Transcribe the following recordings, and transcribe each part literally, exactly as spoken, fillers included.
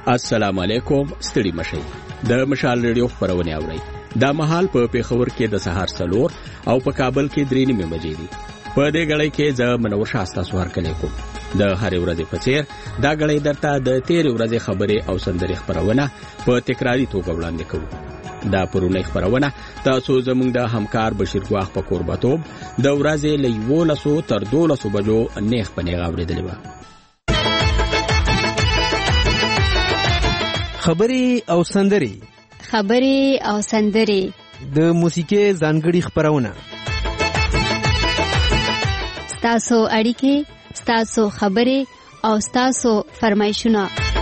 السلام علیکم، ستړي مشئ. د مشال ریډیو خبرونه اورئ. دا مهال په پیښور کې د سهار سلور او په کابل کې درې نیمه بجې دي. په دې غړې کې زه منور شاستا سوار کلی کوم. د هرې ورځې په څیر دا غړې درته د تیرې ورځې خبرې او سندرې خبرونه په تکراری توګه وړاندې کوو. دا پرونی خبرونه تاسو زموږ د همکار بشیر ګواخ په قربتوب د ورځې له یولسو تر دولسو بجو نیخ په نیغه اورېدلې وه. خبرې او سندرې خبرې او سندرې د موسیقي ځانګړي خبرونه، ستاسو اړیکې، ستاسو خبرې او ستاسو فرمایشونه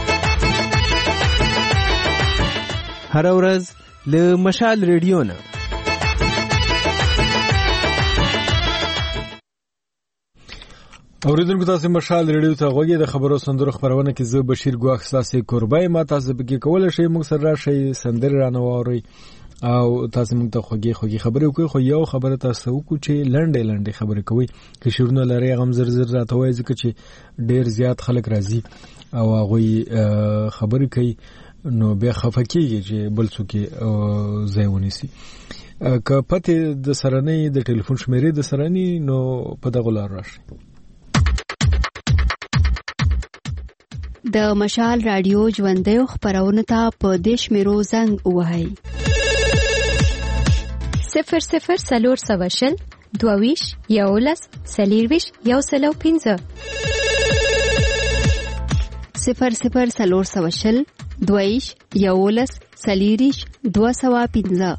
هر ورځ له مشال ریډیو نه. اوریدونکو تاسو مشال ریډیو ته غوږی د خبرو سندرو خبرونه کې زه بشیر ګواخ تاسو قربای ما تاسو به کول شي موږ سره راشي سندر رانه ووري او تاسو موږ ته خوږی خوږی خبرې کوي. خو یو خبره تاسو وکړو چې لنډه لنډه خبرې کوي چې شورونه لري غم زر زر راته وایي ځکه چې ډیر زیات خلک راځي او هغه خبرې کوي نو بیا خفکیږي چې بل څوک ځای ونیسي. که پته د سرنۍ د ټلیفون شمیرې د سرنۍ نو په دغه لار راشي. د مشال رادیو ژوندۍ خبرونه ته په دیش میرو زنګ وهاي صفر صفر سلور سواشل دوویش یولس سلیرویش یو سلو پینزه صفر صفر سلور سواشل دوویش یولس سلیریش دو سوا پینزه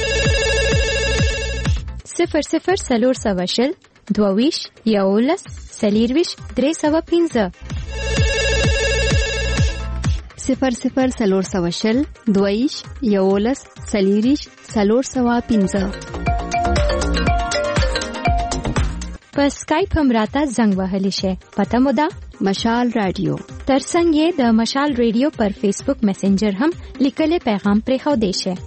صفر صفر سلور سواشل دوویش یولس سلیرویش درې سوا پینزه صفر صفر سلور سواشل دویش یولس سلیریش سلور سوا پینزه. په سکایپ هم راته زنګ وهلی شي. پته مو ده مشال رادیو. ترڅنګ یې د مشال ریډیو پر فیسبوک میسنجر هم لیکلي پیغام پرې خو دی شي.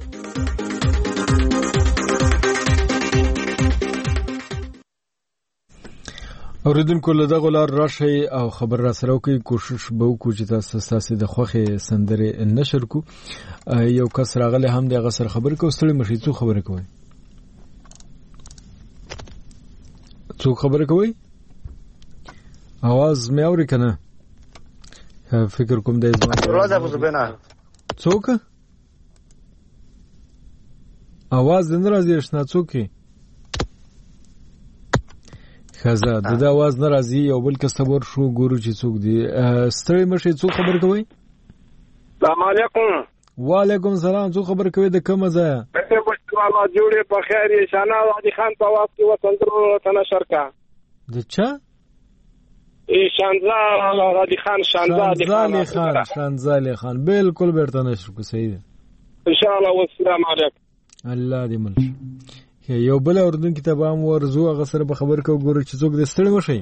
اوریدونکو له دغه لار راشي او خبر را سره کوي. کوشش به وکړو چې تاسو تاسو د خوخه سندره نشر کو. یو کس راغله هم دغه سره خبر کو. ستړي مشي څو خبره کوي څو خبره کوي आवाज مې اوري کنه. فکر کوم د روز ابو زبینا څوک आवाज نه راځي شنه څوک خزه د دا आवाज ناراضي او بل کس تبور شو ګورو چې څوک دی. ستړي مشه څوک خبر کوي؟ السلام علیکم. وعلیکم سلام. څوک خبر کوي د کومه ځای؟ ته بشواله جوړه په خیر یې شانا علي خان په واس کې وسندرو ته نشر کا د چا ای شانزا علي خان شانزا علي خان شانزا علي خان بالکل بیرته نشر کو. صحیح ده ان شاء الله. والسلام علیکم. الله دې مل یو بل اردن کتاب هم ورزو هغه سره به خبر کو. ګوره چې څوک د ستړي مشي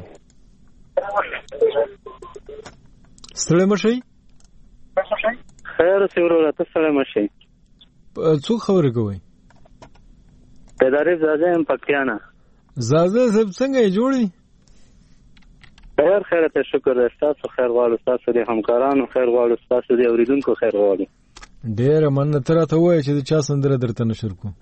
ستړي مشي خیر سیورو راته ستړي مشي څوک خبر کوي؟ پیدارې زاده هم پکتیانا زاده سب څنګه جوړي؟ خیر خیر ته شکر ده. تاسو خیر غواړو، تاسو د همکارانو خیر غواړو، تاسو د اوریدونکو خیر غواړو. ډېر مننه. تر ته وای چې د چا سندره درته نشر کو؟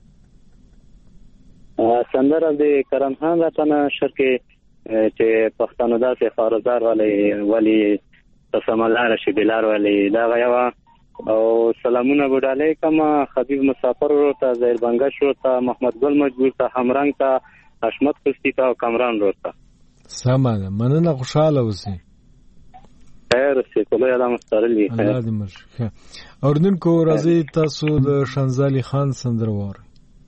سندره د کرم خان راته نشر کې چې پښتانه داسې خارزار والی ولی تسملار شي بلار والی دا غیا او سلامونه بډاله کما خبیب مسافر ورته زهیر بنگش ورته محمد ګل مجبور ته همرنګ ته حشمت خستی ته کامران ورته. سمه مننه. خوشاله اوسئ. خیر سي کله یاله مسترلی. الله دې مرشه. اوردونکو راځي تاسو د شانزالي خان سندره واره.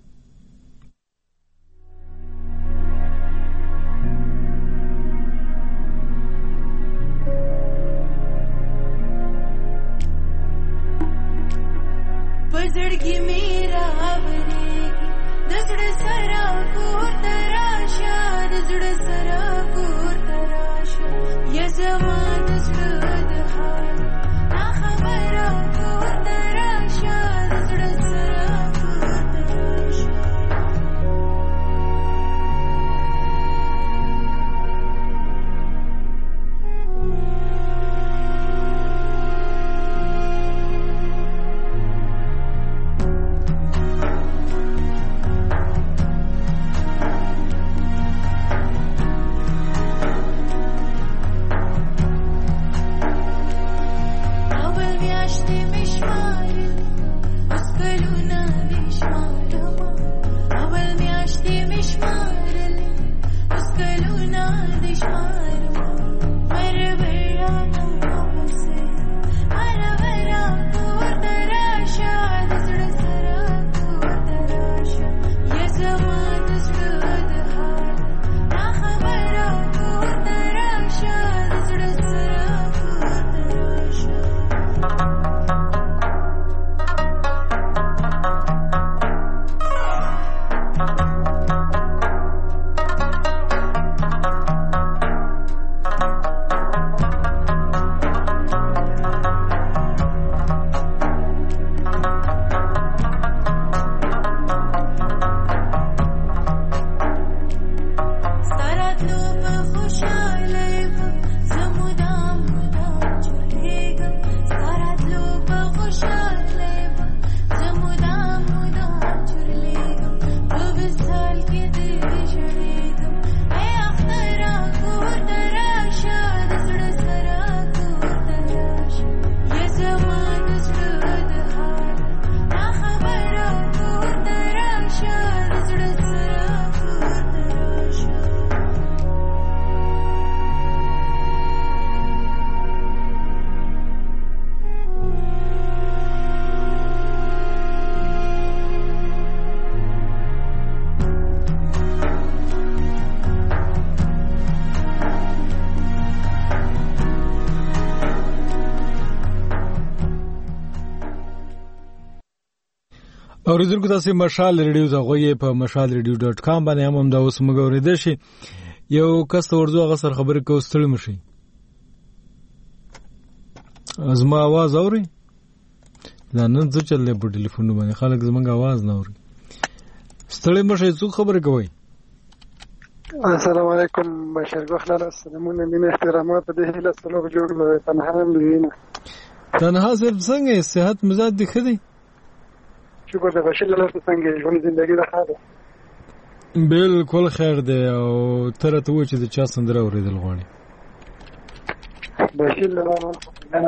زړګي میرا اوري د زړه سره کور تراشه د زړه سره کور تراشه یا زما د زړه د حال نا خبره کور تراشه د زړه سره کور تراشه اوریدونکو تاسو مشال ریډیو ته غوږی په مشال ریډیو ډاټ کام باندې هم دا اوس موږ اوریدل شي. یو کس ته ورځو هغه سره خبرې کوو ستړي مشي. زما आवाज اوري؟ دا نن څه چلې په ټلیفون باندې خلک زمونږ आवाज نه اوري. ستړي مشي څو خبرې کوي؟ السلام علیکم بشیر ګخلال السلامونه مين احترامات د هیله سلام جوړ تنها ملينه تنها صرف څنګه صحت مزاج دي خدي شکر د بشیر له څنګه ژوند ژوندۍ ده خاله بالکل خیر دی او تر ته و چې د چا سندره اوریدل غواړي بشیر له انا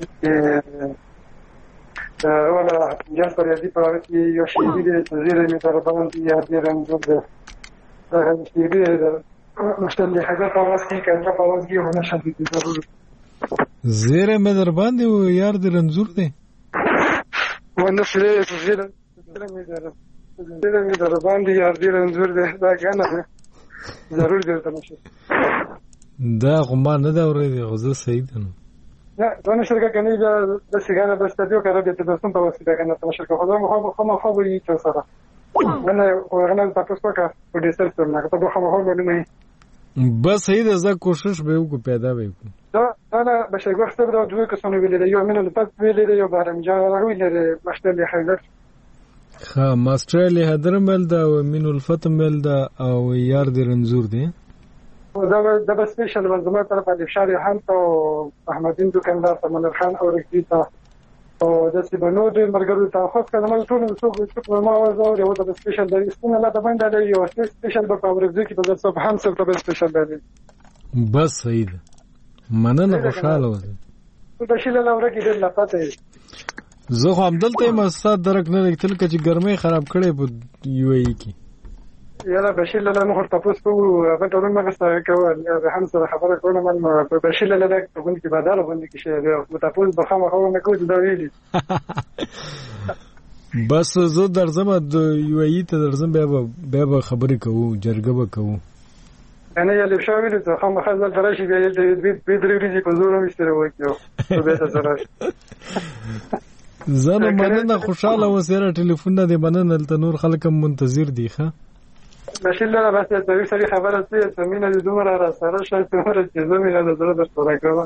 ولا جان پر دې په وخت کې یو شی دی چې زیره می تر باندې یا دې رنګ ده هغه شی دی مشتل حاجه په واسه کې کنه په واسه کې ونه شدید ضروري زیره مې در باندې و یار دې رنزور دی ونه فلې زیره زیره مې در زیره مې در باندې یار دې رنزور دی دا کنه ضروري دی تمشه دا غما نه دا ورې غزه صحیح ده نه دا نشرګه کني دا د سیګاره د استادیو کړه د تاسو په واسطه کنه تمشه خو دا مخه خو خو وي چې سره انا ورغنا تاسو کا په دې سره څنګه ته به خو خو نه بس صحیح ده زه کوشش به وکړم پیدا به وکړم دا انا بشي وخت به دوه کسانو ویل یو من له پات ویل یو بهرم جان راوي لري مشتل حیدر ها ماستر له حیدر مل دا او من الفتم مل دا او یار د رنزور دی دا دا بس سپیشل منظمه طرف د شارع هم او احمدین دکاندار تمنر خان او رکیتا او د سیبنو د مرګرو ته خاص کله موږ ټول څو څو ما وځو یو د سپیشل د اسپونه لا د باندې د یو سپیشل په اورځي کې په ځب هم څه په سپیشل دی بس صحیح ده مننه خوشاله وځي په شیله لور کې د لپاره زه خو هم دلته مستاد درک نه لیکل چې ګرمۍ خراب کړي په یو ای کې یاله بشیر له نو خرطه پوس په هغه ټول ما غسه کول یا هم سره خبره کوله من په بشیر له دغه په کې بداله باندې کې شي او تاسو په خامه خو نه کوی دا ویلي بس زه درځم د یو ای ته درځم بیا به خبرې کوو جرګه به کوو انا یې له شاوې ته خامه خزل درشي بیا دې دې درې ورځې په زور مستره وکړو په به سره زنه مننه خوشاله وسره ټلیفون نه دی مننه تل نور خلک منتظر دي ښه بشیر له بس ته یو سړي خبره ته زمينه د دومره را سره شای ته ور چې زمينه د زړه درته راکوه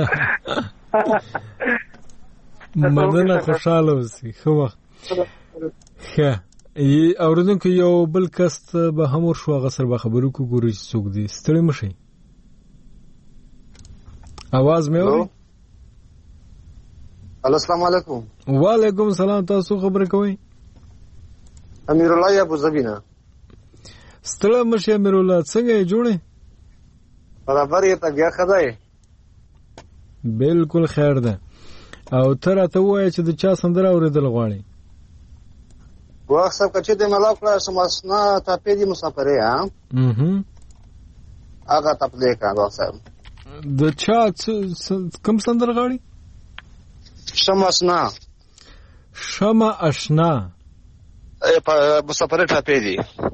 مننه خوشاله وسی خو وخت ښه ای اوردونکو یو بل کس به هم ورشو غسر به خبرو کو ګوري څوک دي ستړي مشي आवाज مې اوري السلام علیکم وعلیکم السلام تاسو خبرې کوئ امیر الله ابو زبینا ستړي مشي امیر الله څنګه جوړه برابر یې ته بیا خدای بالکل خیر ده او تر ته وای چې د چا سندره اوریدل غواړي واخ سب کچې د ملاو کړه سماسنا ته پیډي مسافرې ها اها هغه تپلې کا واخ صاحب د چا کوم سندره غواړي سماسنا شمع آشنا په مسافرې ته پیډي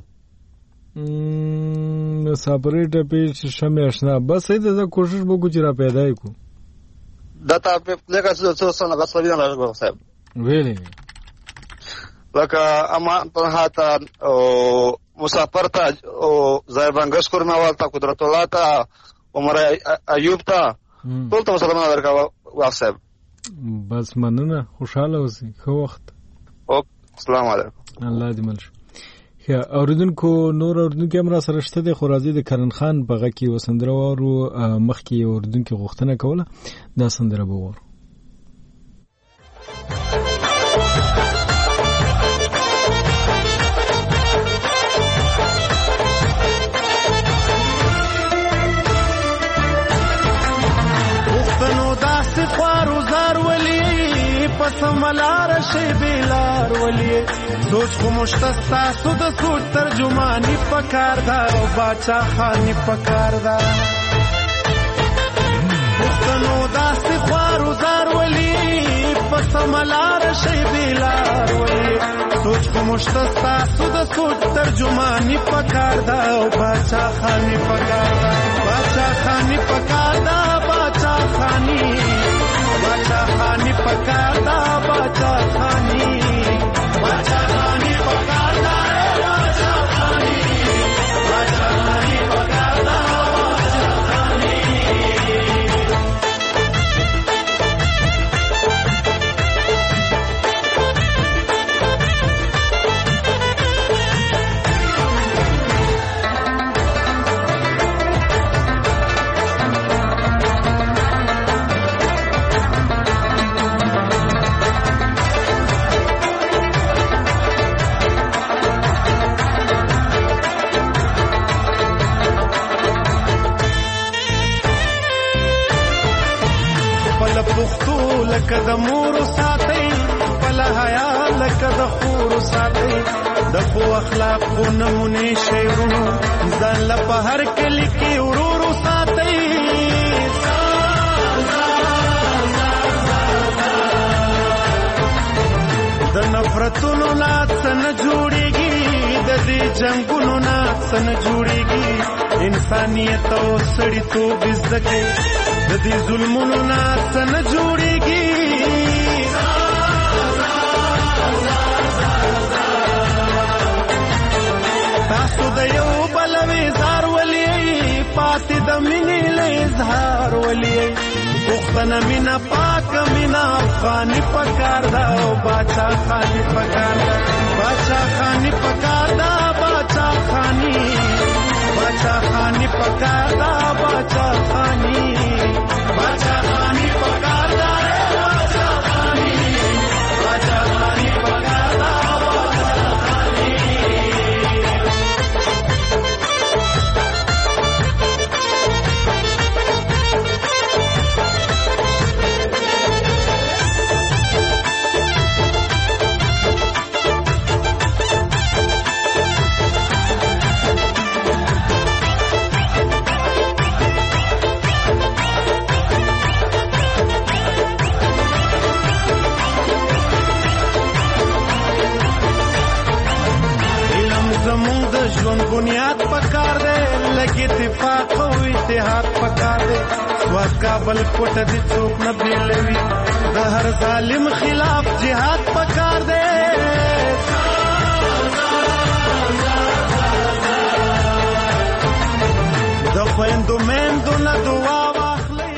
م مسافرې ته پیډي شمع آشنا بس دې د کوشش وکړو چې را پیدا کو دا ته په لکه څه څه څنګه غوښتل نه راغلی صاحب ویلې لکه اما په هاته او مسافر ته او زایبانګس کورما والتا قدرت الله ته عمر ایوب ته ټول ته سلام درکاو واسب بس مننه خوشاله اوسئ خو وخت او السلام علیکم الله دې مل ښه اوریدونکو نور اوریدونکو هم را سره شته د خورازي د کرن خان بغه کې وسندره وارو مخکې اوریدونکو غوښتنه کوله دا سندره به وارو سملار شي بلار ولي سوچ خو مشتستا سود سود ترجمانی پکار دا او باچا خانی پکار دا پښتنو داس خوارو زار ولي پسملار شي بلار ولي سوچ خو مشتستا سود سود ترجمانی پکار دا او باچا خانی پکار دا باچا خانی پکار دا باچا خانی باچا خانی پکار دا باچا خانی باچا خانی لکه د مور ساتي خپل حیا لکه د خور ساتي د خو اخلاق خو نمونه شیرونو ځان له په هر کلی کې ورور ساتي د نفرتونو نه څنګه جوړيږي د دې جنگونو نه څنګه جوړيږي انسانيت او سړیتوب زده د دې ظلمونو نه څنګه جوړيږي تاسو د یو بل وزار ولي پاتې د مینې له اظهار ولي وختنه مینا پاک مینا افغانی پکار دا او باچا خانی پکار دا باچا خانی پکار دا باچا خانی باچا خانی پکار دا باچا خانی باچا خانی پکار دا باچا خانی باچا خانی پکار دا باچا خانی ژوند بنیاد پکار دے لگی اتفاق او اتحاد پکار دے سوا کابل کوټه دي څوک نه بیلوي د هر ظالم خلاف جهاد پکار دے د خويندو مېندو نه دعا واخلي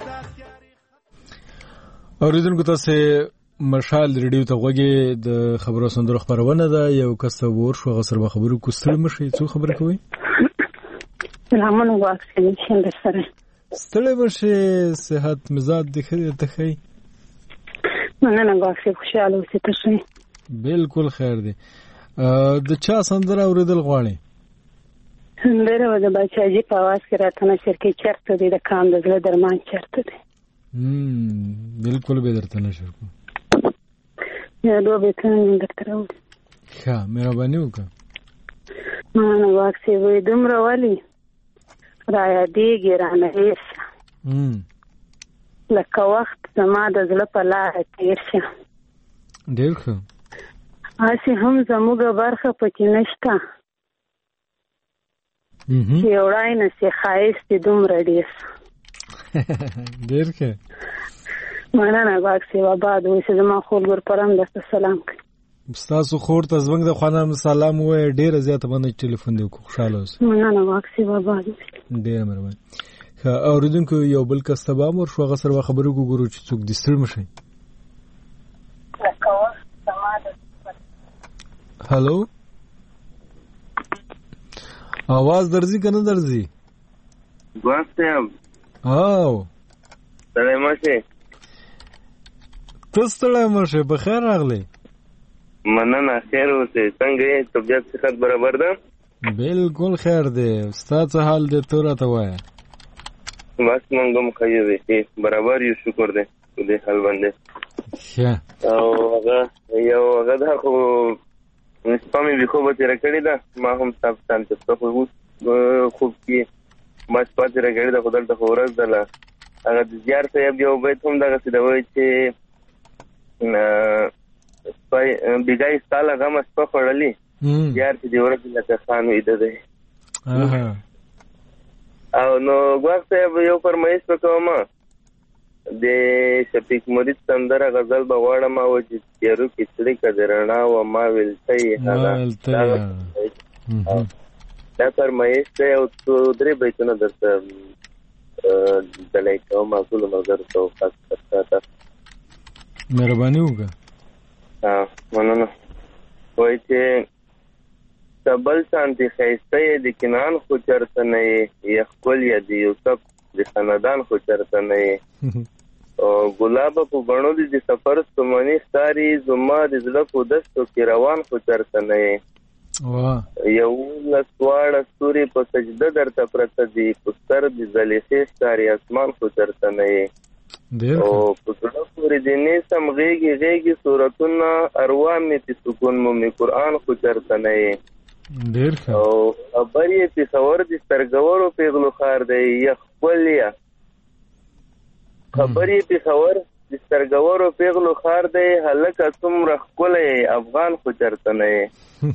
اوریدونکو تاسو مشال ریډیو ته غوږی د خبرو سندرو خبرونه ده یو کس ور شو غسر به خبرو کوستل مشي څو خبر کوي سلامونه واکسین څنګه سره ستړي مشه صحت مزاج د خیر ته خی مننه واکسین خوشاله اوسې تاسو بالکل خیر دی د چا سندره اوریدل غواړي سندره و د بچاجي په आवाज کې راته نه شرکې چرته دی د کام د زړه درمان چرته دی هم بالکل به درته نشر کو یا دو به څنګه درته راوړم ښه مهرباني وکړه مننه واکسین وې دومره والی را یادېږي رانه هېڅ لکه وخت زما د زړه په لاره تېر شه ډېر ښه هسې هم زموږ برخه پکې نشته چې وړای نه سي ښایست یې دومره ډېر ډېر ښه مننه واکسین آباد اوسې زما خور ګورپرم درته سلام کوي ستاسو خور ته زموږ د خانه سلام وایي ډېره زیاته باندې ټلیفون دی وکړو خوشحاله اوسئ مننه واکسین آباد ډېره مهرباني ښه اورېدونکو یو بل کس ته به هم ورشو هغه سره به خبرې وګورو چې څوک دې ستړي مشئ هلو आवाज درځي که نه درځي ګواښ صاحب او ستړی مشئ ته ستړی مشئ په خیر راغلی مننه خیر اوسئ څنګه یې طبیعت صحت برابر ده بالکل خیر دی ستا څه حال دی ته راته وایه بس موږ هم ښه یو دی برابر یو شکر دی په دې حال باندې ښه او هغه یو هغه ده خو شپه مې بېخوبه تېره کړې ده ما هم ستا په شان چې خو اوس خوب کې ما شپه تېره کړې ده خو دلته خو ورځ دله هغه د زیار صاحب یو بیت هم دغسې ده وایي چې بېګای ستا له غمه شپه خوړلي زیار چې د ورځې لکه خان ویده دی او نو ګواښ صاحب یو فرمایش به کومه د شفیق مرید سندره غزل به غواړم او چې تیارو کې څړیکه د رڼا وه ما ویلتی هغه دا فرمایش دی او څو درې بیتونه درته ډالۍ کوم ټولو ملګرو ته خاص کر مهرباني وکړه مننه وایي چې بل شانتي ښایسته یې د کنعان خو چېرته نه یې یا ښکل یا د یوسف د خاندان خو چېرته نه یې ګلابه په بڼو دې د سفر ستومني ښکاري زما د زړه په دښتو کې روان خو چېرته نه یې یولس واړه ستوري په سجده درته پرته دي په سر د زلیخې ښکاري اسمان خو چېرته نه یې او په زړه خو اورېدنې سم غېږې غېږې صورتونه اروا مې په سکون مومي قرآن خو چرته نه یې ډېر ښه او خبر یې پېښور د سترګورو پېغلو ښار دی یخ ښکليه خبر یې پېښور د سترګورو پېغلو ښار دی هلکه څومره ښکلی افغان خو چرته نه یې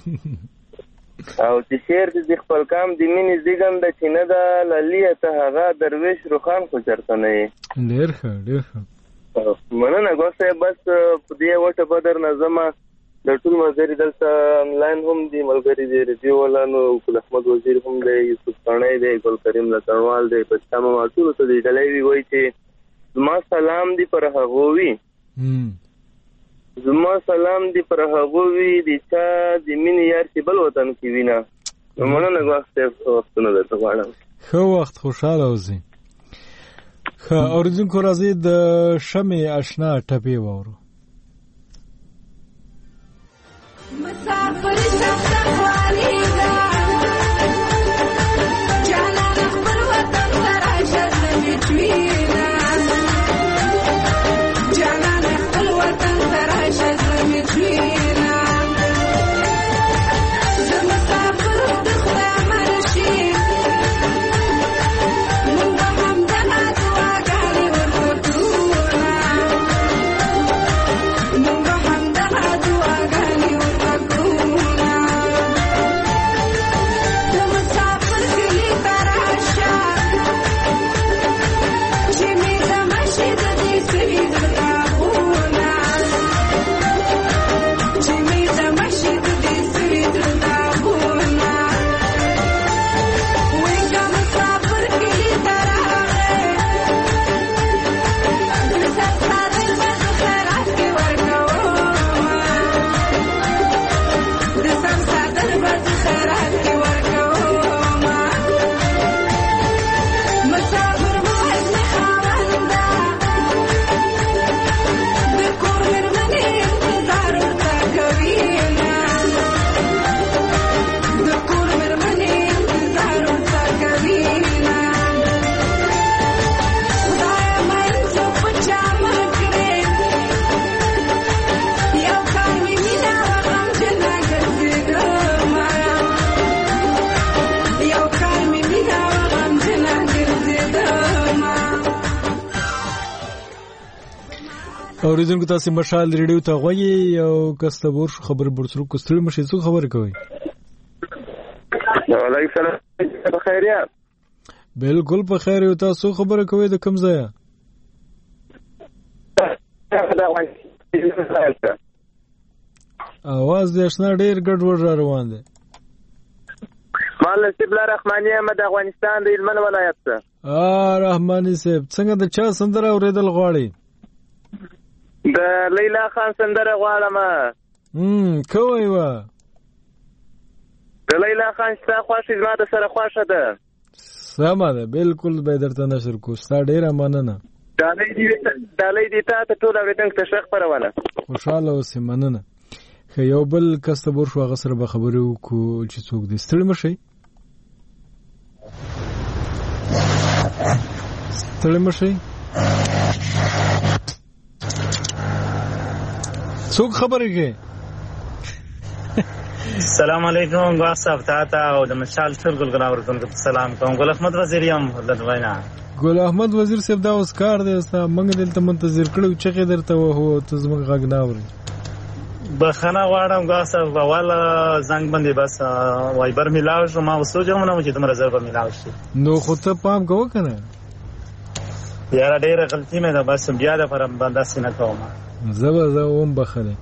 او چې شعر د خپل کام د مینې زیږنده چې نه ده للیه ته هغه درویش روښان خو چرته نه یې ډېر ښه ډېر ښه مننه ګل صاحب بس په دې وټه به درنه ځمه د ټول ملګري دلته انلاین هم دي ملګري دي ریډیو والا نو ګل احمد وزیر هم دی یوسف کاڼی دی ګل کریم لکړوال دی بچا ماما ټولو ته دې ډلۍ وي وایي چې زما سلام دی پر هغو وي زما سلام دی پر هغو وي د چا د مینې یار چې بل وطن کې وینه مننه ګل صاحب وختونه درته غواړم ښه وخت خوشحاله اوسئ ښه اورېدونکو راځئ د شمې اشنا ټپې واورو مسافر شخص خوالیدا جانا خپل وطن تراشه زمي چوينا جانا خپل وطن تراشه زمي چوينا زما مسافر د خدای مرشي موږ هم دغه دعاګانې ورکوو موږ هم دغه دعاګانې اوریدونکو تاسو مشال ریډیو ته غوږی او کستبور خبر برسرو کوستړي مشه څو خبر کوي وعلیکم السلام په خیریه بالکل په خیر یو تاسو خبر کوي د کوم ځای اواز د شنه ډیر ګډوډ را روان دی مال نصیب الله رحماني احمد افغانستان د هلمند ولایت څخه ا رحماني صاحب څنګه د چا سندره اوریدل غواړي د لیلا خان سندره غواړم هم کوي وا د لیلا خان څخه خوښه زما د سره خوښه ده سمه ده بالکل به درته نشر کو ستا ډیره مننه دالې دې دالې دې ته ټول اوریدونکو ته شخ پرونه خوشاله اوسې مننه خو یو بل کستبور شو هغه سره به خبرې وکړو چې څوک دې ستړي مشي ستړي مشي څوک خبرې کوي السلام علیکم ګل صاحب تاته او د مشال ټول ګلګلاور کوم سلام کوم ګل احمد وزیر یم ولدوینا ګل احمد وزیر صاحب دا اوس کار دی ستا موږ دلته منتظر کړو چې قدر ته وو ته زموږ غږ نه اوري بخنه واړم ګل صاحب والا زنګ باندې بس وایبر ملاو شو ما وسوځم نو چې تمره زر به ملاو شي نو خو ته پام کوو کنه یاره ډیره غلطی مې ده بس بیا د پر باندې سینه کوم زبر زوم بخله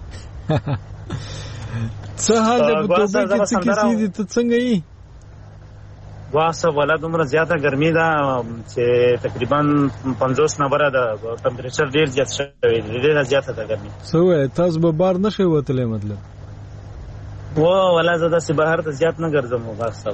څه حال د توبه کې څه کیسې دي ته څنګه یې واسه ولادت عمر زیاته ګرمي ده چې تقریبا پنځوس نمبر ده ټمپریچر ډیر زیات شوی دی ډیر زیاته ده ګرمي سو تاسو به بار نشئ وتلې مطلب و ولا زده سي بهر ته زیات نه ګرځم واسه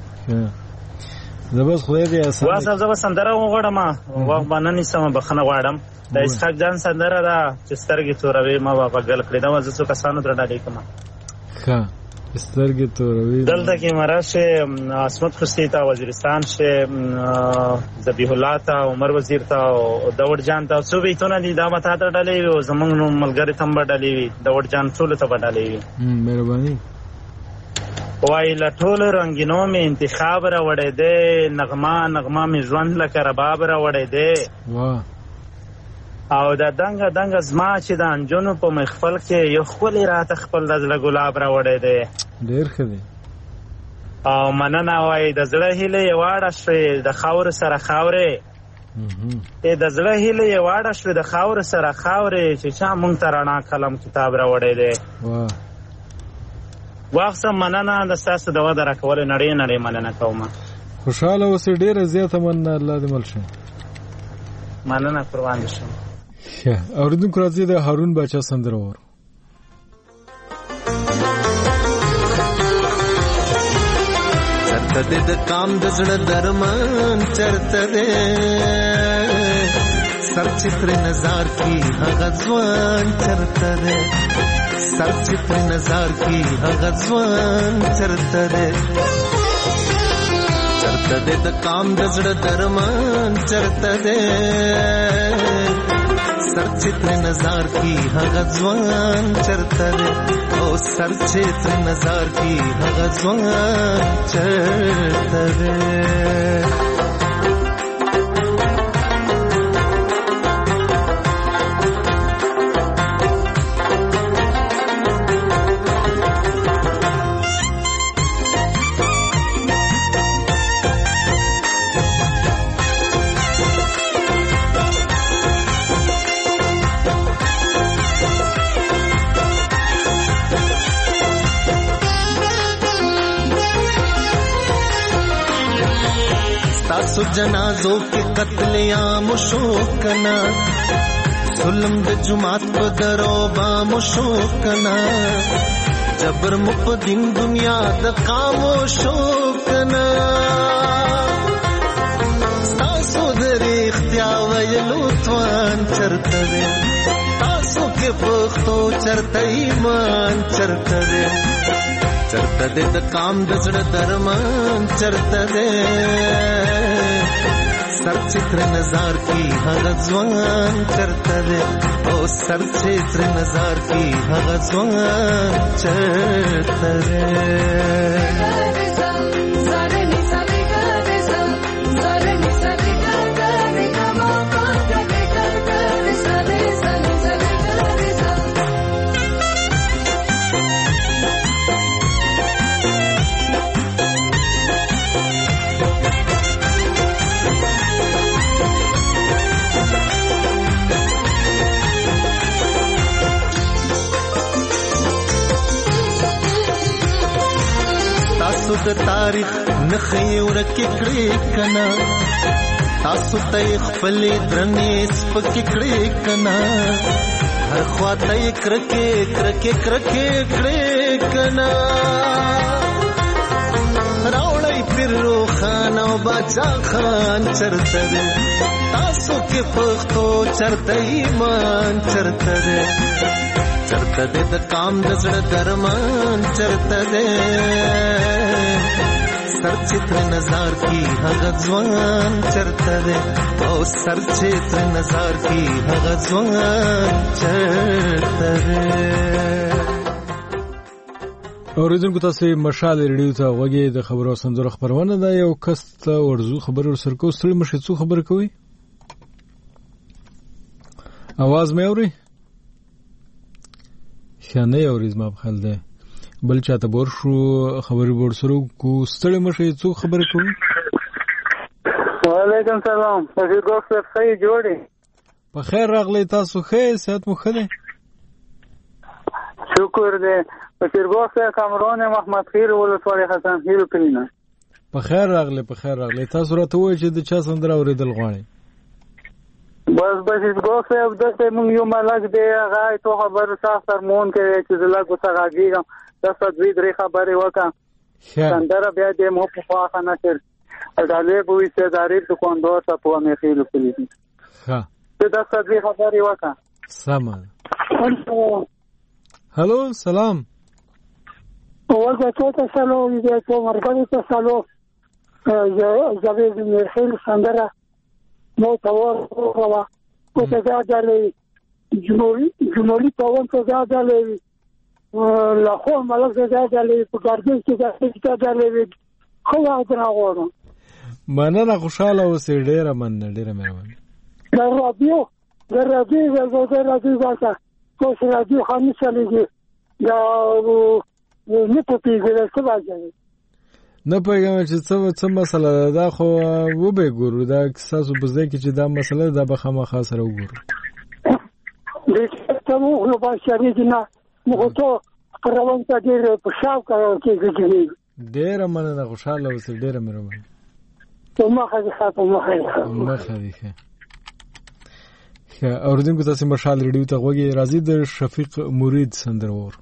زبس خو دې اسانه واسه زبس سندره وغړم واغ باندې نسم بخنه غواړم د اسحاق جان سندره ده چې سترګې توروي ما بغل کړی دا وځو کسانو درډالې کما ښه سترګې توروي دلته کې مراشه عصمت خستی ته وزیرستان شه ذبیح الله ته عمر وزیر ته او داوود جان ته څو بیتونه دي دا ماته ته ډلې او زمونږ ملګری تم ډلې داوود جان ټول ته ډلې مهرباني وای له ټول رنگینو می انتخاب را وړې ده نغمه نغمه می ژوند لکه رباب را وړې ده واه او دا دنګ دنګ زما چې د انجونو په مخفل کې یو خولي راته خپل د زړه ګلاب را وړې ده ډېر ښه دی او مننه وای د زړه هیله واړه شوې د خاور سره خاورې ته د زړه هیله واړه شوې د خاور سره خاورې چې چا مونږ ته رڼا قلم کتاب را وړې ده واه واخصه مننه د تاسو د ودا راکول نړۍ نړۍ مننه کوم خوشاله اوسې ډېره زیاته مننه الله دې مل شي مننه قربان شم ښه اوریدونکو راځي د هارون باچا سندره وورو چرته د کام د زړه درمان چرته دې سر چتر نظر کی هغه ځوان چرته دې سر چتر نظر کی هغه ځوان چرته دې چرته دې د کام د زړه درمان چرته دې سر چتر نظر کی هغه ځوان چرته دې او سر چتر نظر کی هغه ځوان چرته دې تاسو جنازو کې قتل عام شو کنا ظلم د جماعت په درو با مشو کنا جبر مقدم دنیا د قامو شو کنا تاسو درې اختیار ویلو توان چرته تاسو کې پختو چرته ایمان چرته چرته دې د کام د زړه درمان چرته دې سر چتر نظر کی هغه ځوان چرته دې او سر چتر نظر کی هغه ځوان چرته دې تاسو د تاریخ نخې ورکې کړې کنا تاسو ته خپل درنې سپکې کړې کنا هر خواته کرکې کرکې کرکې کړې کنا راوړې پیرو خان او باچا خان چرته تاسو کې پښتو چرته ایمان چرته چرته دې د کام د زړه درمان چرته دې سر چتر نظر کی هغه ځوان چرته دې او سر چتر نظر کی هغه ځوان چرته دې اوریدونکو تاسو مشال ریډیو ته وګورئ د خبرو سندرو خبرونه دا یو کس ته ورزو خبرو سرکو ستړي مشه څو خبر کوي आवाज مې اوري خانه اوریز ما بخل ده بل چاته بور شو خبري بور سره کو ستړي مشه څو خبر کوي وعلیکم سلام تاسو ګوښ صحیح جوړي په خیر راغلی تاسو ښه صحت مو ښه ده شکر دې په ګوښ کامرون محمد خیر ولسوالي حسن هیرو کلینا په خیر راغلی په خیر راغلی تاسو راته وایئ چې د چا سندره اوریدل غواړئ بس بس ګوښ صاحب دته مونږ یو ملک دی هغه ته خبر صاحب فرمون کوي چې زلا کو څنګه کیږم تاسو دوی درې خبرې وکړه سندره بیا دې مو په خواخه نه کړ ډالې بوې چې داري په کوندو څه په مې خېلو کلی ها ته تاسو دوی خبرې وکړه سلام هالو سلام ولکه ته سلام دې ته مرګ ته سلام جاوید میرخیل سندره نو تاور او او ته ځاله جمهوری جمهوری پاون ته ځاله لا خو ملک ځاله په ګردش کې ځاله خو راغورم مننه خوشاله اوسې ډیره مننه ډیره مهرباني دا رادیو دا رادیو دا رادیو دا څه رادیو خاموشه لګي دا نه پټیږي څه واځي نه پېږم چې څه څه مسله ده خو و به ګورو دا احساسو بزده کې چې دا مسله ده به خامخا سره وګورو د څه مو نو باشري نه مو ته روان ته ډېر په شاو کېږي ډېر مننه خوشاله اوسې ډېر مهرباني ته مخه دې خاطر مخه مخه دې ښه اوردونکو تاسو مشال ریډیو ته غوږی راځي د شفیق مرید سندره ور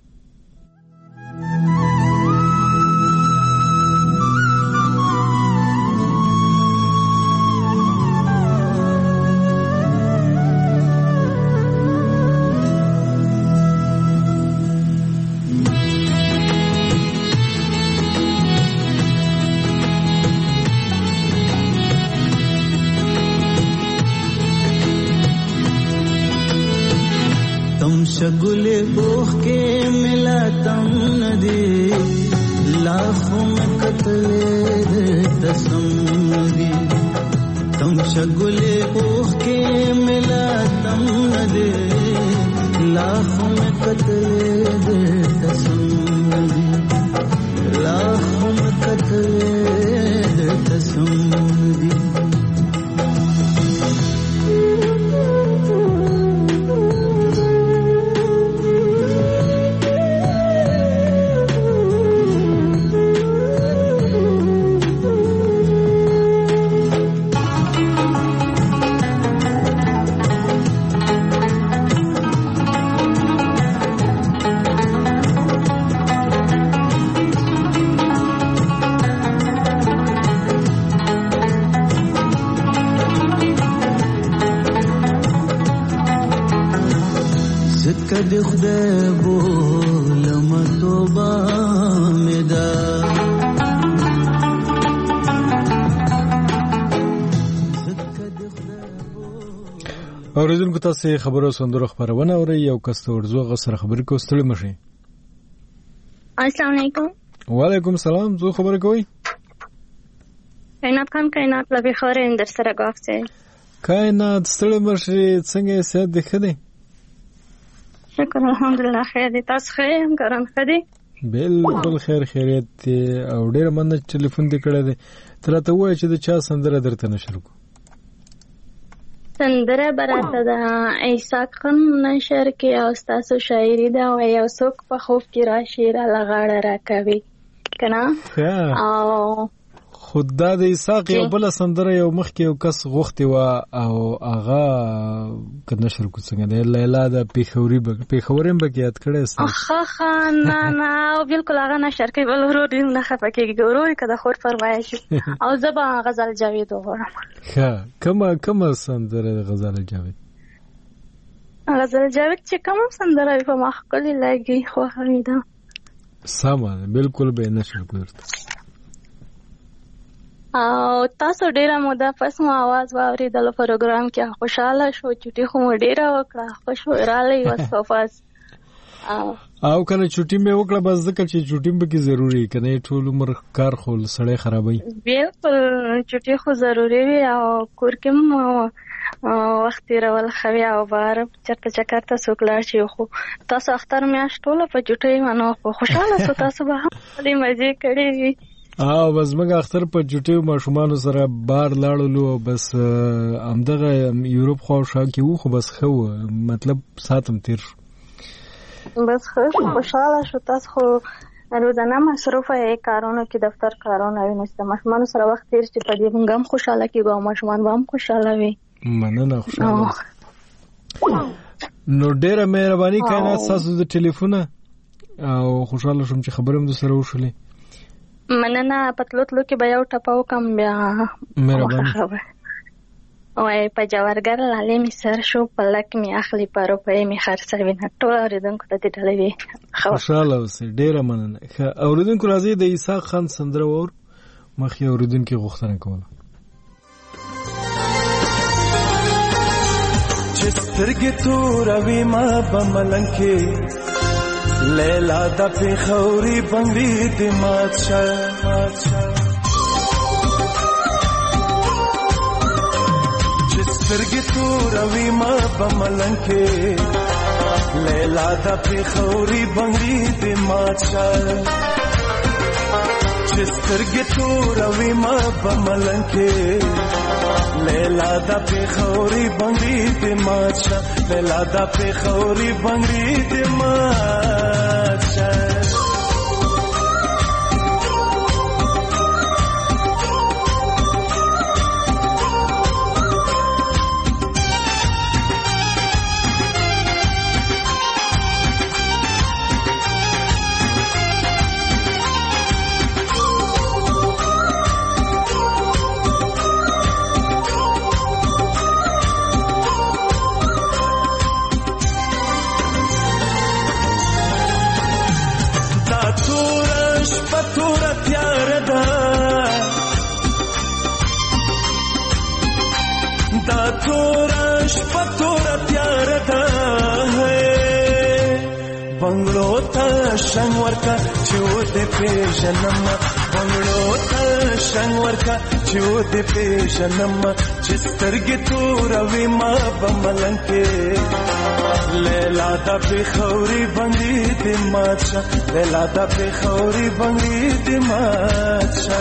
शगुले बोह के मिला तम नदी लाखों में कतले तसम्मदी तुम शगुले बोह के मिला तम नदी लाखों में कतले तसम्मदी लाखों में कतले तसम्मदी کدی خدای بولم توبه مدا اوریدونکو تاسو خبرو سندرو خبرونه اوري یو کس ورزو غسر خبرې کو ستړي مشي. السلام علیکم. وعلیکم السلام. زو خبرې کوي؟ کائنات خان کائنات لبي خبرې در سره غوښته. کائنات ستړي مشي څنګه سید دخدي؟ شکر الحمدلله خیر دي. تاسو خیر هم ګران خدي؟ بالکل خیر خیریت او ډیر مننه ټلیفون دې کړی دی. ترته وای چې د چا سندره درته نشر کو. سندره براته د ایساق خان نشر کې او تاسو شاعري دا او یو څوک په خوف کې را شعر لغاړه راکوي کنه او خدا د ایساق یو بل سندره یو مخ کې یو کس غوښتي وا او هغه کنه نشر کو څنګه د لیلا د پیښوري پیښورم به یاد کړی سم اخ خان نه نه بالکل هغه نشر کوي بل ورو دې نه خفه کېږي ګورو کده خور فرمایش او زبا غزل جاوید وګورم. ها کومه کومه سندره غزل جاوید غزل جاوید چې کوم سندره په مخ کلی لګي خو حمیدا سامان بالکل به نشر کوي. او تاسو ډیره موده پس مو आवाज واوریدل پروګرام کې خوشاله شو چټي خو ډیره وکړه خوشو رالی وسوفاس او کنه چټي مې وکړه بس ځکه چې چټي به کې ضروری کنه ټول عمر کار خو سړی خرابوي. بالکل چټي خو ضروری وي او کور کې وخت راول خوي او بار چرته چکر ته سوکلار شي خو تاسو اختر میاش ټول په چټي منو خوشاله سو تاسو به هم مزه کړی او بس موږ اختر په جټیو ماشومان سره بار لاړلو بس همدغه یورپ خو شا کې وو خو بس خو مطلب ساتم تیر بس خو خوشاله شو تاسو خو روزانه مصروفه کارونه کې دفتر کارونه وي نو ماشومان سره وخت تیر چې په دې موږ هم خوشاله کیږو ماشومان هم خوشاله وي. مننه خوشاله نو ډیره مهرباني کائنات تاسو د ټلیفون او خوشاله شوم چې خبرم د سره وشولې. مننه پتلوتلو کې به یو ټپاو کم بیا مهرباني وای په جوارګر لاله می سر شو په لک می اخلي په روپې می خرڅوي نه ټول اوریدونکو ته دې ډلوي خوشاله اوسې ډیره مننه اوریدونکو راځي د عیسی خان سندره ور مخې اوریدونکو غوښتنه کوله چې سترګې توروي ما به ملنګ کې لیلا د پېښوري بنګړي دې مات شه سترګې توروي ما په ملنګ کې لیلا د پېښوري بنګړي دې مات شه چې سترګې توروي ما په ملنګ کې لیلا د پېښوري بنګړي دې مات شه لیلا د پېښوري بنګړي دې مات شه شنگ ورکا چو دے پیشنم بنگلو تا شنگ ورکا چو دے پیشنم چسترگی تو روی ما بملنگ کے لیلا دا پېښوري بنګړي دې مات شه لیلا دا پېښوري بنګړي دې مات شه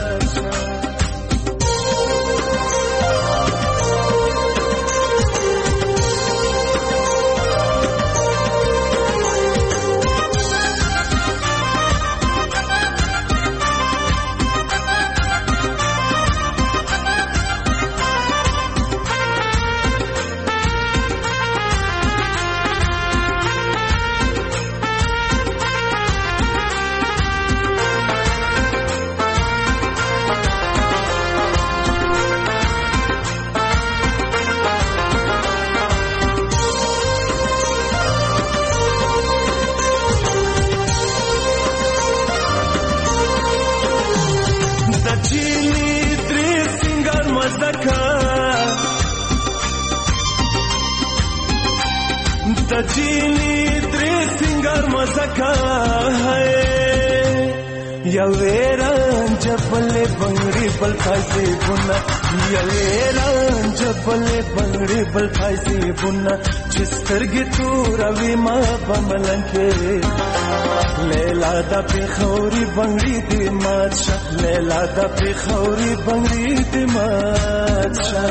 سترګې توروي ما په ملنګ کې لیلا د پېښوري بنګړي دې مات شه لیلا د پېښوري بنګړي دې مات شه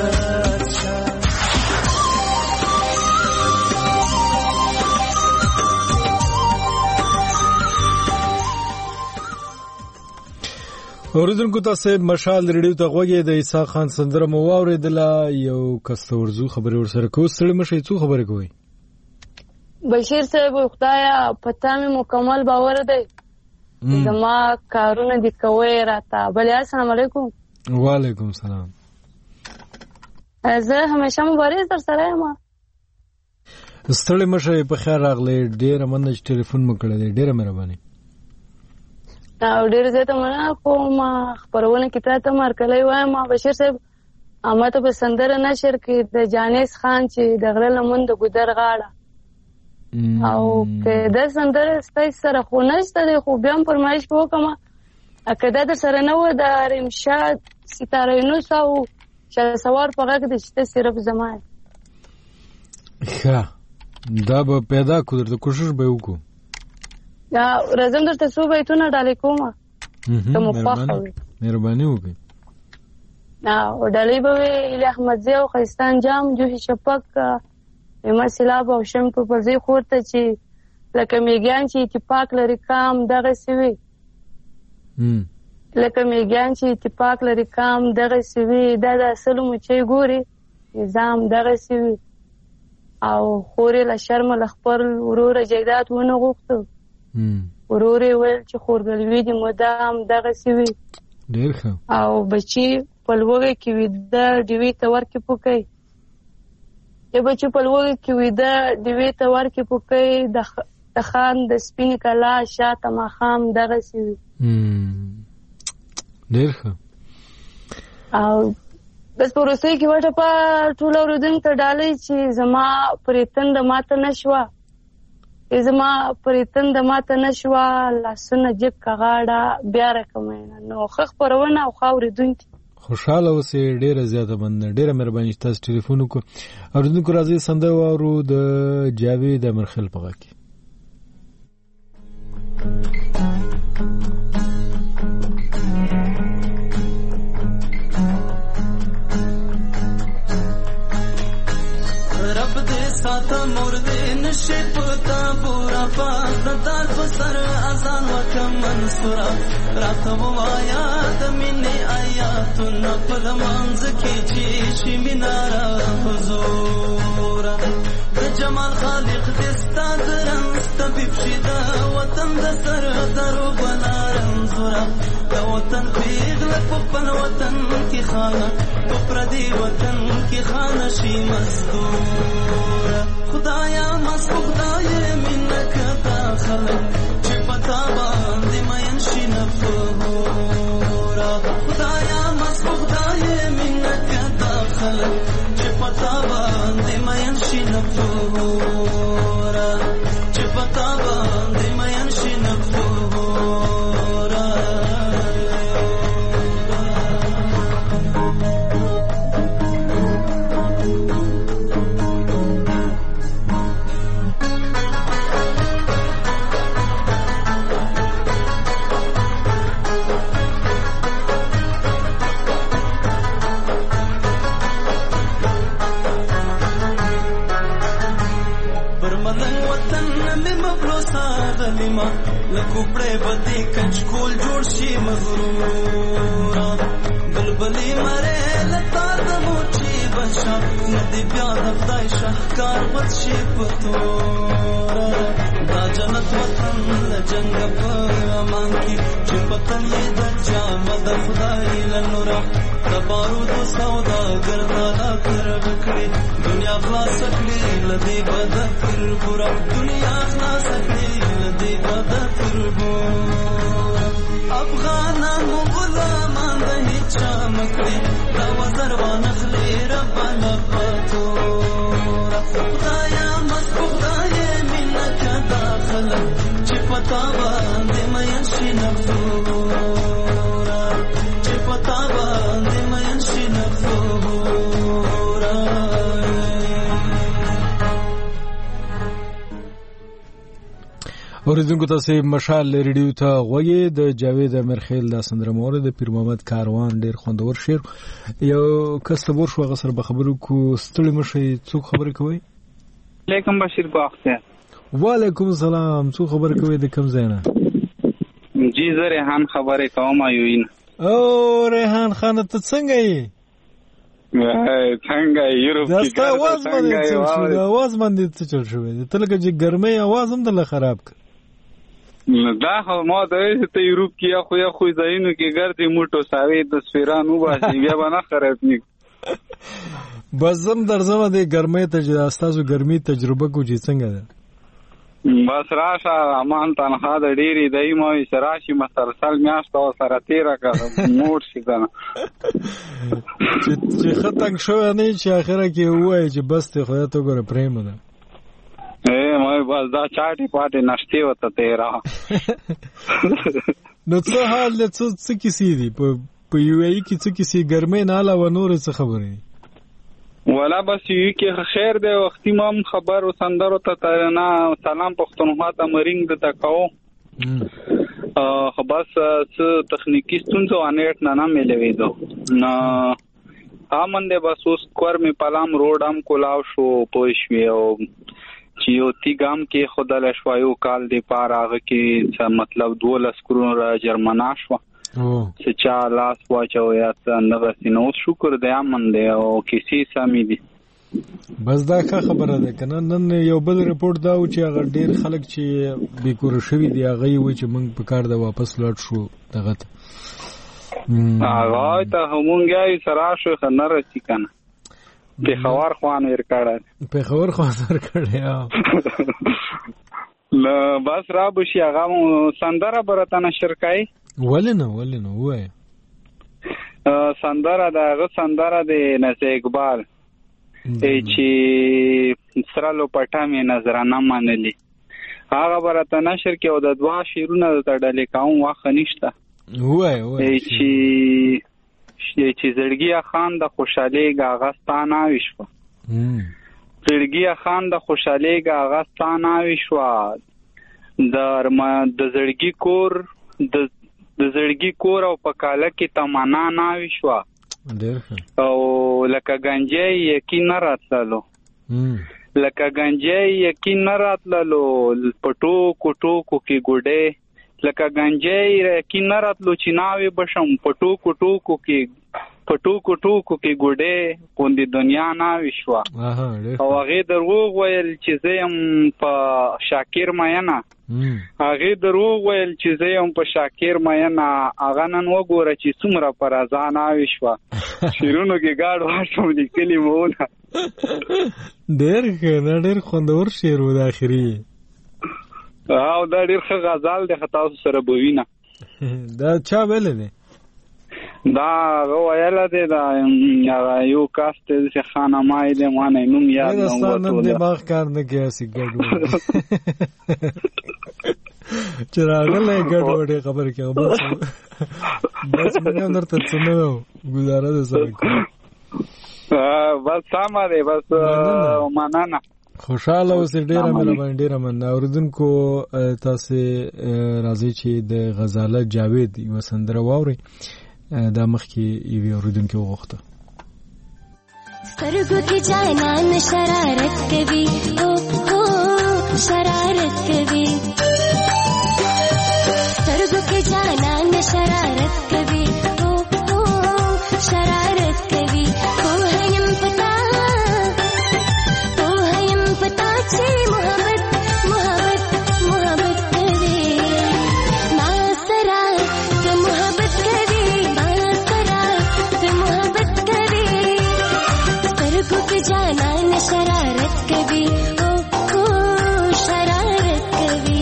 اوریدونکو تاسو مشال ریډیو ته غوږی د عیسی خان سندره مو واوریدله یو کس ورزو خبرې ورسره کوو ستړي مشئ څو خبرې کوئ بشیر صاحب خدایا پته مې مکمل باور دی زما کارونه دي کوي راته بلې السلام علیکم وعلیکم سلام زه همیشه مبارز در سره یم ستړي مشئ په خیر راغلی ډېره مننه چې ټلیفون مو کړی دی ډېره مهرباني او ډېر زیاته مننه کوم خپرونه کې تا ته مرکلی وایم بشیر صاحب ما ته په سندره نشر کې د جانیس خان چې د غره لمن د ګودر غاړه او که دا سندره ستاسو سره خو نشته دی خو بیا هم فرمایش به وکړم که دا در سره نه و د رمشاد ستاره یونس او شهسوار په غږ د شته صرف زما ښه دا به پیدا کړو درته کوشش به وکړو یا راځم درته څو بیتونه ډالۍ کوم ته مو خوښه وي مهرباني وکړئ او ډالۍ به وي ایله احمدزی او ښایسته انجام جوهي شفق ایمه سیلاب او شم په پرځې خور ته چې لکه میږیان چې اتفاق لري کام دغسې وي لکه میږیان چې اتفاق لري کام دغسې وي دا د اصلو مچۍ ګوري نظام دغسې وي او خورې له شرمه له خپل وروره جیدات ونه غوښتو ورور یې ویل چې خورګلوي دې مدام دغسې وي ډېر ښه او بچي په لوږه کې ویده ډیوې ته ورکې پوکئ ژبه چې په لوږه کې ویده ډیوې ته ورکې پوکئ د خان د سپینې کلا شاته ماښام دغسې وي. ډېر ښه. او بس په وروستیو کې وټه په ټولو اورېدونکو ته ډالۍ چې زما پرې تنده ماته نه شوه زما پرې تنده ماته نه شوه لاسونه جګ که غاړه بیا رقمینه نو ښه خپرونه او ښه اورېدونکي خوشحاله اوسئ. ډېره زیاته مننه. ډېره مهرباني چې تاسو ټلیفون وکړو. اورېدونکو راځئ سندره واورو د جاوید امرخیل په غږ کې. ساته مرده نشي پتا پورا پاس دار پسر ازان وکم منصورا راته وایا د مینې آیاتونه په لمانځ کې چې شي مینارا حضور د جمال خالق دستا درنس طبيب شدا وطن د سر درو بلارن زورا د وطن پیغله په خپل وطن کې خانه په پردي وطن کې خانه شي مزدور خدایا مست خدای منک تا خلق چې پتا باندې مین شي نفورا خدایا مست خدای منک تا خلق چې پتا باندې مین شي نفورا چې پتا باندې مین شي نفورا لکوپړې بدې کچکول جوړ شي مغرورا بلبلې مره لتا د موچي بشا ندی بیا د خدای شهکار بد شي پتورا دا جنت وطن جنگ په امان کې چې وطن یې د جامه د خدای لنورا د بارود سودا ګرځالا کر وکړي دنیا خلاص کړي لدی بد تر ګورا دنیا خلاص کړي لدی بد تر ګورا افغانان غلامان د هیڅ مکړي دا وزر وانخلي ربنا پتورا خدایا مست خدای منک داخل چې پتا باندې مې شي نفورا چې پتا باندې مې شي نفورا. اوریدونکو تاسو مشال ریډیو ته غوږی د جاوید امرخیل د سندره مورد د پیر محمد کاروان ډیر خوندور شعر یو کسبور شو غسر به خبرو کو ستړي مشي څوک خبر کوي. علیکم بشیر باخته. وعلیکم السلام. څوک خبر کوي د کوم ځای نه؟ جی زه ریحان خبرې کوم یوین. او ریحان خان ته څنګه یې؟ څنګه یوروپ کې دا आवाज باندې څه आवाज باندې څه چل شوې ته لکه چې ګرمۍ आवाज هم دل خراب ک دا خو ما د ته یوروپ کې خو یا خو ځایونو کې ګرځي موټو ساوي د سفیرانو باسي بیا باندې خراب ني بس زم درځم د ګرمۍ ته چې تاسو ګرمۍ تجربه کو چې څنګه ده بس راشه امان تنها د ډيري دایمه سراشي مسلسل میاشت او سره تیرا کا مور شي کنه چې خطنګ شو نه چې اخره کې وای چې بس ته خدای ته ګوره پریم ده اے مې بس دا چاټي پاټي نشته وته تیرا نو څه حال له څه څه کیسې دي په یو ای کې څه کیسې ګرمۍ نه علاوه نور څه خبرې ولا بس یو کې خیر دی وختي مم خبر وسندرو ته ترنا سلام پښتونخوا ته مرینګ د تکاو خو بس څه تخنیکی ستونزه انټ نه نه ملوي دو نه امنده بس اوس کور می پلام روډ هم کولاو شو پوښوي او چې یو تی ګام کې خدای شوایو کال دی پاره کې مطلب دولس کرون را جرمنا شو چې چا لاس واچو یا څنګه بس نو شکر دی امن دی او کیسې سمې دي بس دا ښه خبره ده کنه نن یو بل ریپورت دا و چې هغه ډیر خلک چې بیکور شوی دی هغه وی چې موږ په کار د واپس لاړ شو دغه هغه ته همونګای سراشو خنر رسی کنه پیښور خوان ور کړه پیښور خوان ور کړه لا بس را بشي هغه سندره برته نشر کای ولنه ولنه وای سندره دغه سندره د نسه اقبال چې سرالو پټه مې نظرانه منلي هغه برته نشر کې او د دوا شیرونه د ډلې کوم واخ نشته وای وای چې چې زړګي خان د خوشحالي غاغستانه وشو زړګي خان د خوشحالي غاغستانه وشو د د زړګي کور د د زړګي کور او په کاله کې تمنا نه وشو او لکه گنجي یقین راتللو لکه گنجي یقین راتللو پټو کوټو کو کې ګډه لکه گنجي یقین راتلو چې ناوي بشم پټو کوټو کو کې پټو کوټو کو کې ګډه کوندې دنیا نه وشو او هغه دروغ ویل چې زم په شاکر مینا هغه دروغ ویل چې زم په شاکر مینا هغه نن وګوره چې څومره پر ازان وشو شیرونو کې گاډ واشم دي کلمونه ډېر ښه ډېر خوندور شعر و د اخري او دا ډېر ښه غزل د خطا سره بوینه دا چا ویل دي دا ویل دي دا یو کاست چې خانمای دې مانه نوم یاد نه وته دا ستاسو دماغ کار نه کوي چې ګډوډ چراغله ګډوډه خبر کې بس بس موږ نرته څنګه گزاره ده سره بس سامره بس مننه خوشاله اوسې ډیره مهرباني ډیره مننه اوریدونکو تاسو راځي چې د غزاله جاوید یو سندره واوري دا مخکې یو اوریدونکو وغوښته سترګو کې جانان شرارت کوي او او شرارت کوي سترګو کې جانان شرارت کوي او او شرارت کوي خو هم پتا چې محبت محبت محبت کوي ما سره ته محبت کوي ما سره ته محبت کوي سترګو کې جانان شرارت کوي او او شرارت کوي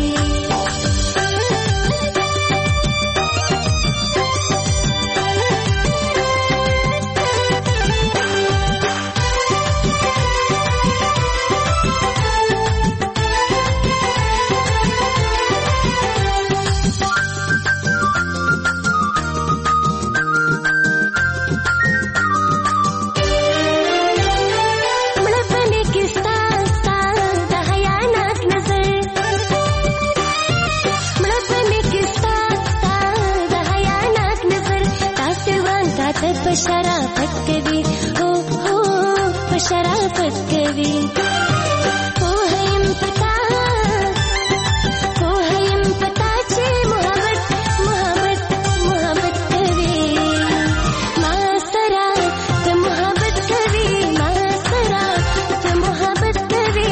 शराफत कभी हो हो शराफत कभी हो है हम पता हो है हम पता चे मोहब्बत मोहब्बत मोहब्बत कभी मासरा तो मोहब्बत कभी मासरा तो मोहब्बत कभी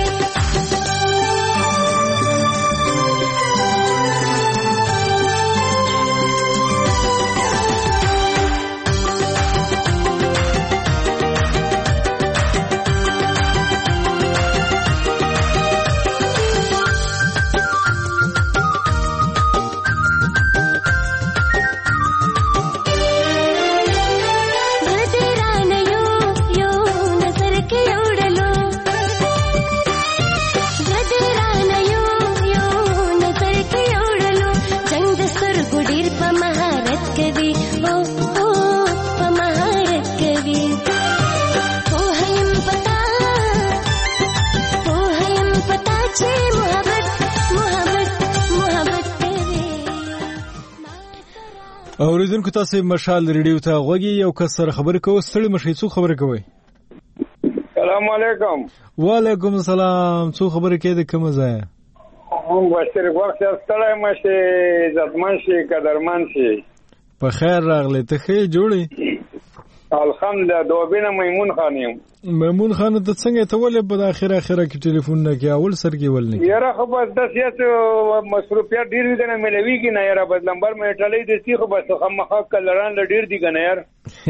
اوریدونکو تاسو مشال ریډیو ته غوږی یو کس سره خبرې کوو ستړي مشي څو خبرې کوي السلام علیکم وعلیکم السلام څو خبرې کوي د کوم ځای هم بشیر وخت ستړي مشي عزتمن شي قدرمن شي په خیر راغلی ته ښه جوړې الحمدلله دوبینه میمون خان یم. میمون خان ته څنګه ته ولې په اخر اخر کې ټلیفون نه کې اول سر کې ول نه یاره خو بس د سیاست مصروفیت ډیر دي نه ملويږي نه یاره بس نمبر مې ټلې دي سی خو بس خامخا کلران ډیر دي کنه یار.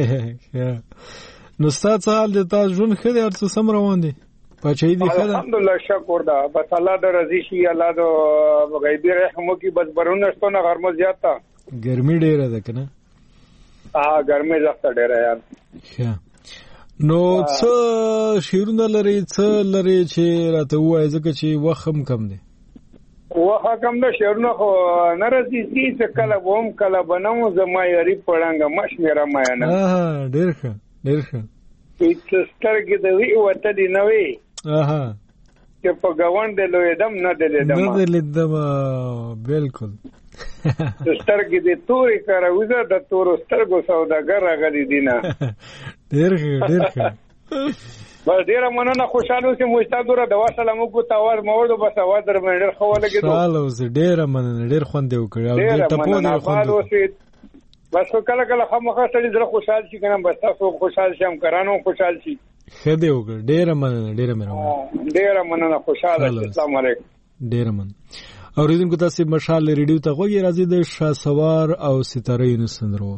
نو ستاسو حال د تاسو ژوند خدای هر څه سم روان دي پچې دي خدای الحمدلله شکر دا بس الله د رضی شي الله د غیبی رحم کی بس برونه ستونه غرمه زیاته ګرمي ډیره ده کنه. ها ګرمي زخته ډیره یار. نو څه شیرونه لري څه لري چې راته وایي ځکه چې وخم کم دی وخه کم ده شیرونه خو نه راځي چې کله ووم کله بنوم زما یاري پړنګ مش میرا مایا نه. ها ډیر ښه ډیر ښه. هیڅ سترګې د وی وته دی نه وی اها چې په گاوند له لیدم نه دی لیدم نه دی لیدم بالکل. سترګې د تورې کاروزه د تورو سترګو سوداګر راغلي دي نه. ډیر ښه ډیر ښه. بس ډیره مننه خوشاله اوسئ مستعدو را دوا سلام کو تاواز موړو بس اواز در باندې ډیر خو لګیدو. خوشاله اوسئ ډیره مننه ډیر خوند وکړ او ډیر ټپو نه خوند وکړ. بس کله کله خامخا سړي زړه خوشاله شي کنه بس تاسو خوشاله شم کرانو خوشاله شي. خدای وکړ ډیره مننه ډیره مهرباني ډیره مننه خوشاله. السلام علیکم. ډیره مننه. اوریدونکو تاسو مشال ریډیو ته غوږی راځي د شاسوار او ستاره یونس سندرور.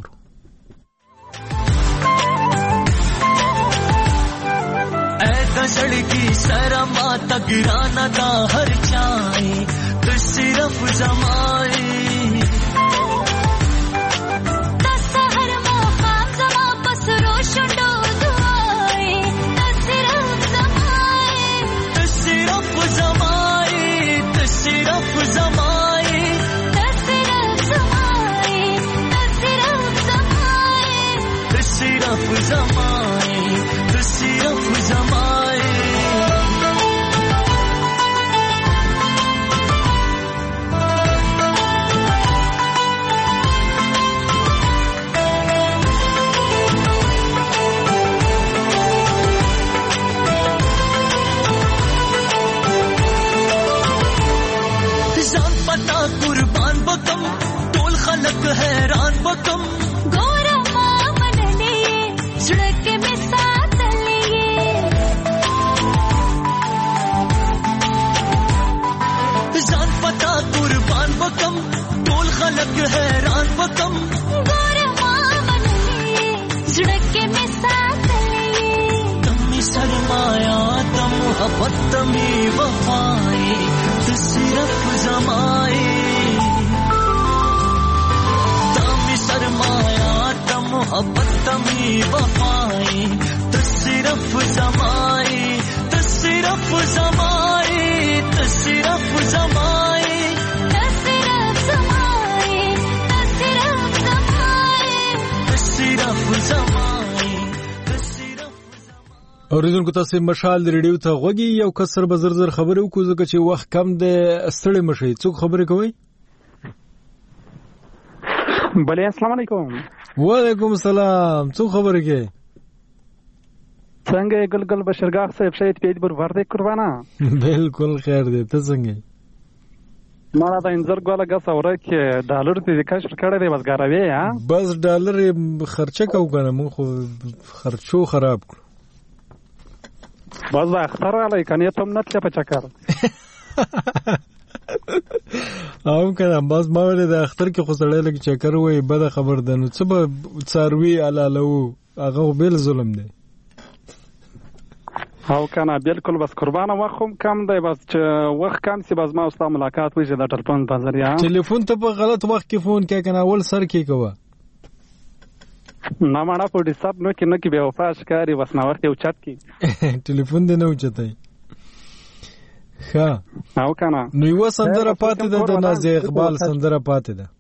اے دسڑکی سرما تگرانا دا ہر چائے تو صرف زمائے قربان بکم ټول خلق حیران بکم ګور ما منلې سړک می ساتلې ځان پتا قربان بکم ټول خلق حیران بکم ګور ما منلې سړک می ساتلې تم سرمایا تم محبت تم وفای صرف زمائے تم سرمایا تم محبت تمی وفائے تو صرف زمائے تو صرف زمائے تو صرف زمائے تو صرف زمائے تو صرف زمائے تو صرف زمائے اوریدونکو تاسو مشال ریډیو ته غوږی یو کسر به زر زر خبرې وکړو ځکه چې وخت کم دی ستړي مشي څوک خبرې کوي. بله السلام علیکم. وعلیکم السلام څوک خبرې کوي. څنګه ګلګل بشرګاه صاحب شهید پیډ بر ورده قربانا. بالکل خیر دی ته څنګه ما دا انځر ګوله غس اوره کې ډالر دې کښ کړه دی بس ګاروي ها بس ډالر خرچه کو کنه مون خو خرچو خراب کړ باز اختر علی کنه تم نه تل په چکر او کنه باز ما ولې د اختر کې خو سړی لګ چکر وای بد خبر ده نو څه به څاروي علالو هغه بیل ظلم دی او کنه بالکل بس قربانه وخم کم دی بس چې وخت کم سی بس ما اوسه ملاقات وشي د ټلیفون په ذریعہ ټلیفون ته په غلط وخت کې فون کې کنه اول سر کې کوه نه مانا په ډیسټرب نو کې نه کې به وفا ښکاری بس نو ورته اوچت کې ټلیفون دې نه اوچتای ښه او کنه نو یو سندره پاتې ده د نازي اقبال سندره پاتې ده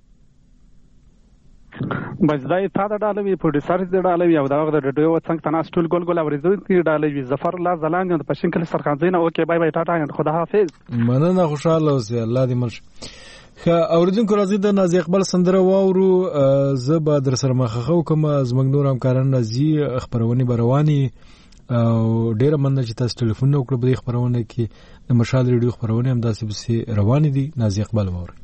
بس دای تا د ډالوي په ډیسارج د ډالوي او دا وخت د ډیو څنګه تناس ټول ګول ګول اورېدو کې ډالوي ظفر الله زلان د پښین کله سرخانزین اوکې بای بای ټاټا خدا حافظ مننه خوشاله اوسې الله دې مرش خا اوریدونکو راځي د نازي اقبال سندره واورو زبا در سره مخخو کوم زمنګ نور همکاران راځي خبرونه برواني او ډیره مننه چې تاسو ټلیفون وکړو په خبرونه کې د مشال ریډیو خبرونه هم داسې بسې روان دي نازي اقبال واوري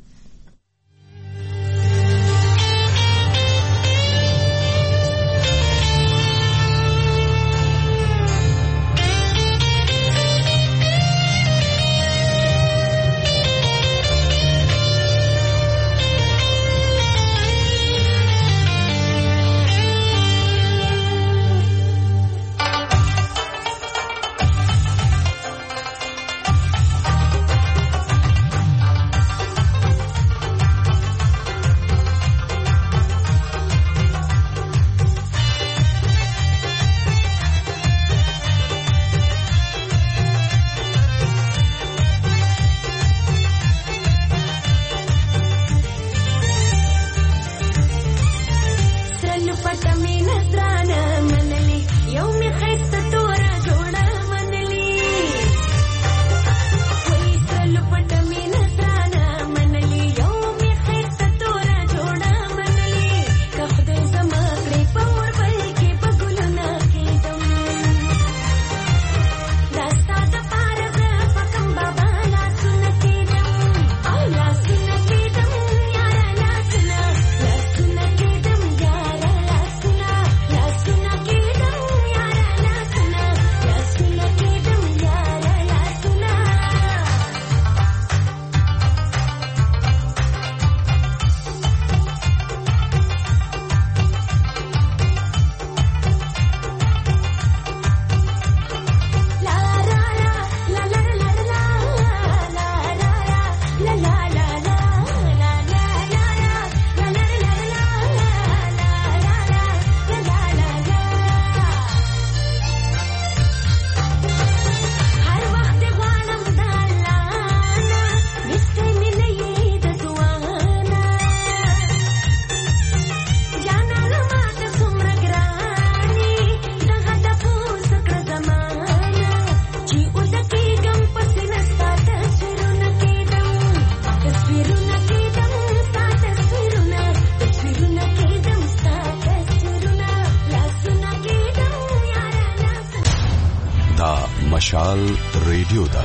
مشال ریډیو دا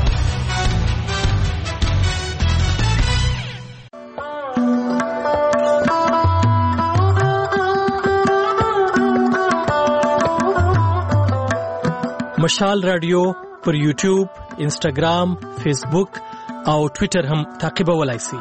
مشال رادیو پر یوټیوب، انسټاګرام، فیسبوک او ټوئیټر هم تعقیبولای شئ.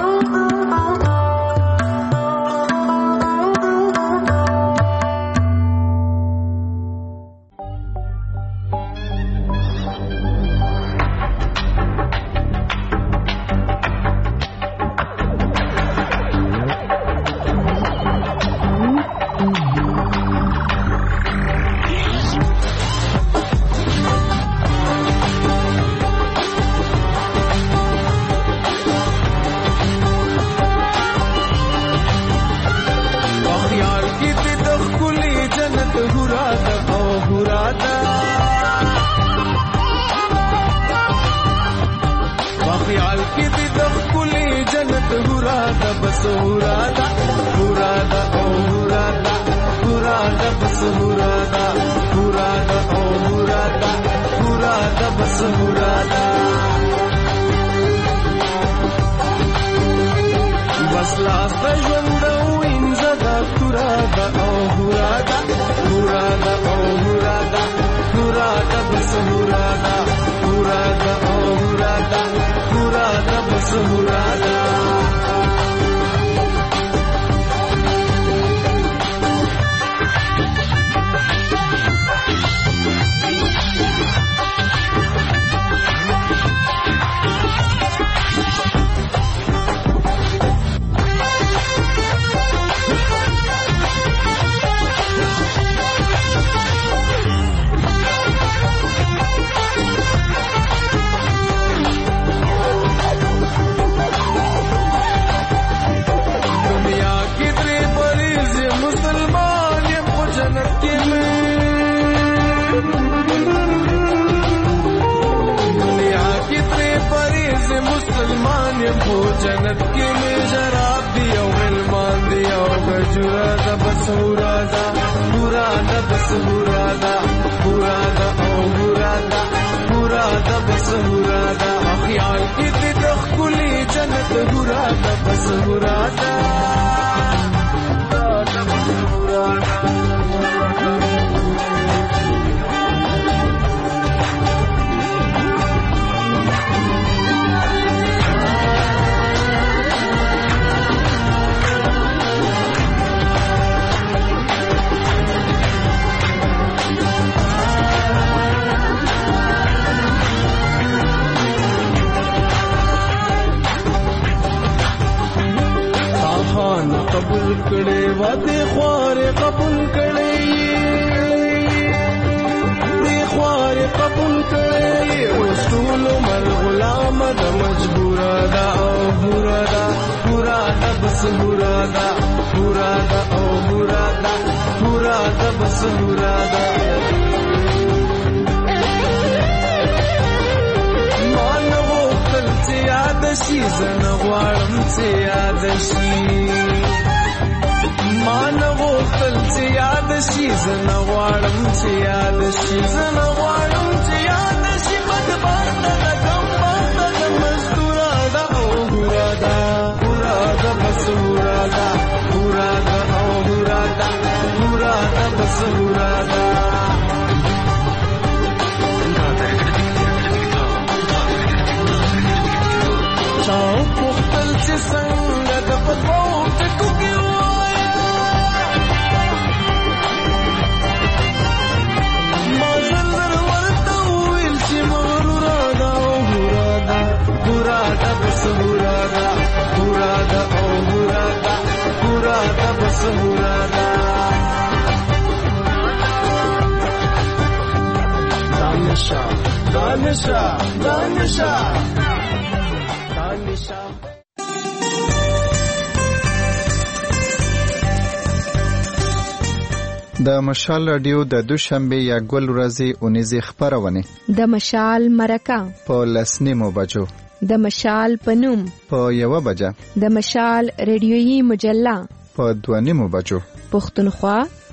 د مشال رادیو د دوشنبه یا ګل ورځې اونیزه خبرونه د مشال مرکه په لسنیمو بجو د مشال پنوم په یو بجه د مشال ریډیویي مجله په دوه نیمو بجو پښتونخوا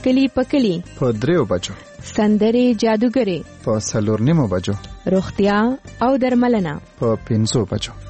کلی پکلی په دریو بجو، سندرې جادوګرې په څلور نیمو بجو، روغتیا او درملنه په پنځو بجو.